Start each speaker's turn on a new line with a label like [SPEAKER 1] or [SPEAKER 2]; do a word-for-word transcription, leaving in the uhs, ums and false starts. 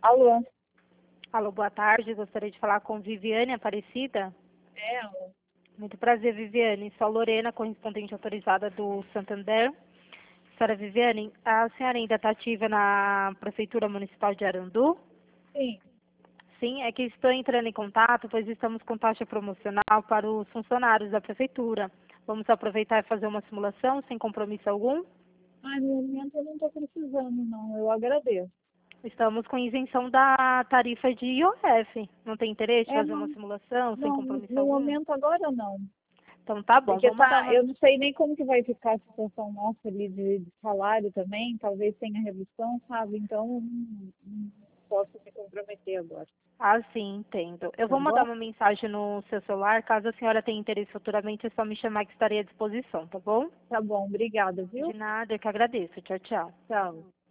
[SPEAKER 1] Alô?
[SPEAKER 2] Alô, boa tarde. Gostaria de falar com Viviane Aparecida.
[SPEAKER 1] É,
[SPEAKER 2] Muito prazer, Viviane. Sou a Lorena, correspondente autorizada do Santander. Senhora Viviane, a senhora ainda está ativa na Prefeitura Municipal de Arandu?
[SPEAKER 1] sim.
[SPEAKER 2] Sim, é que estou entrando em contato, pois estamos com taxa promocional para os funcionários da Prefeitura. Vamos aproveitar e fazer uma simulação sem compromisso algum?
[SPEAKER 1] Mas no momento eu não estou precisando, não. Eu agradeço.
[SPEAKER 2] Estamos com isenção da tarifa de I O F. Não tem interesse em
[SPEAKER 1] É,
[SPEAKER 2] fazer uma
[SPEAKER 1] não,
[SPEAKER 2] simulação sem
[SPEAKER 1] não,
[SPEAKER 2] compromisso
[SPEAKER 1] no
[SPEAKER 2] algum?
[SPEAKER 1] momento agora não.
[SPEAKER 2] Então tá bom,
[SPEAKER 1] Porque
[SPEAKER 2] vou mandar
[SPEAKER 1] tá,
[SPEAKER 2] uma.
[SPEAKER 1] eu não sei nem como que vai ficar a situação nossa ali de, de salário também, talvez tenha redução, sabe? Então, não, não posso me comprometer agora.
[SPEAKER 2] Ah, sim, entendo. Eu
[SPEAKER 1] Tá
[SPEAKER 2] vou mandar
[SPEAKER 1] bom?
[SPEAKER 2] uma mensagem no seu celular. Caso a senhora tenha interesse futuramente, é só me chamar que estarei à disposição, tá bom?
[SPEAKER 1] Tá bom, obrigada,
[SPEAKER 2] De
[SPEAKER 1] viu?
[SPEAKER 2] nada, eu que agradeço. Tchau, tchau.
[SPEAKER 1] Tchau.